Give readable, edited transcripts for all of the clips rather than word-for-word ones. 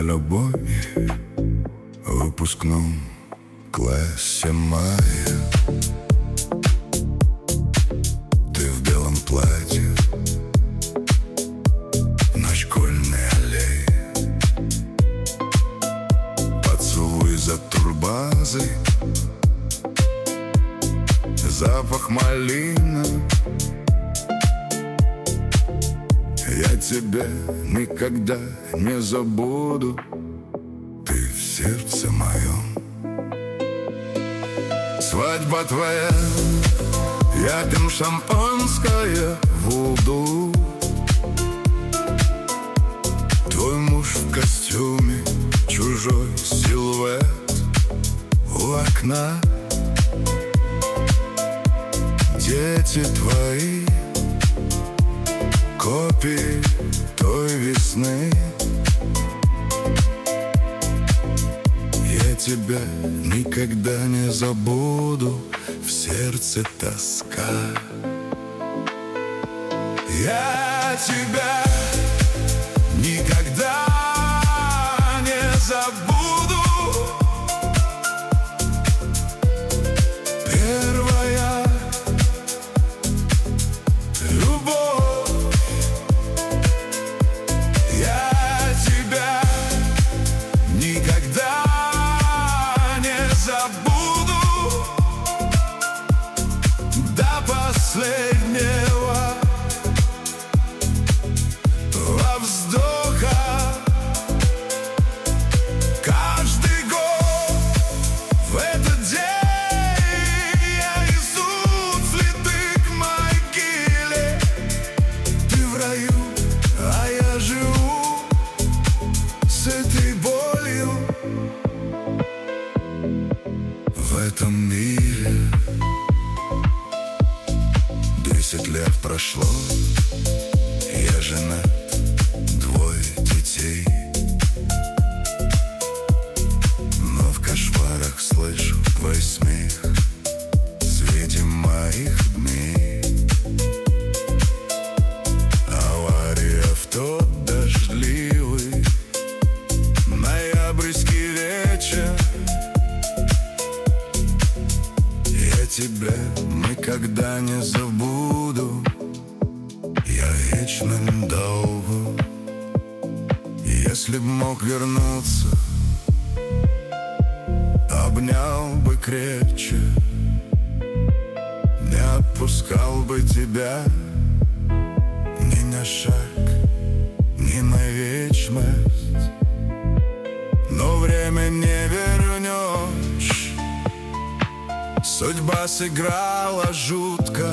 любовь в выпускном классе мая. Ты в белом платье на школьной аллее. Поцелуй за турбазой, запах малины. Я тебя никогда не забуду, ты в сердце моем. Свадьба твоя, я пьем шампанское вуду. Твой муж в костюме, чужой силуэт у окна. Дети твои, копии той весны. Я тебя никогда не забуду, в сердце тоска. Я тебя никогда не забуду. Первая любовь. Я тебя никогда не забуду до последнего вздоха. Каждый год в этот день я несу цветы к могиле. Ты в раю, а я живу с этой болью. В этом мире 10 лет прошло, я женат, 2 детей. Но в кошмарах слышу твой смех в свете моих дней. Авария в тот дождливый ноябрьский вечер. Я тебя никогда не забуду, я вечно долго. Если б мог вернуться, обнял бы крепче, не отпускал бы тебя ни на шаг, ни на вечность. Но время не вернешь, судьба сыграла жутко.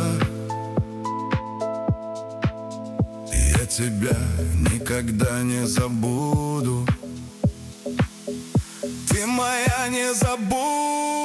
Я тебя никогда не забуду, ты моя незабудка.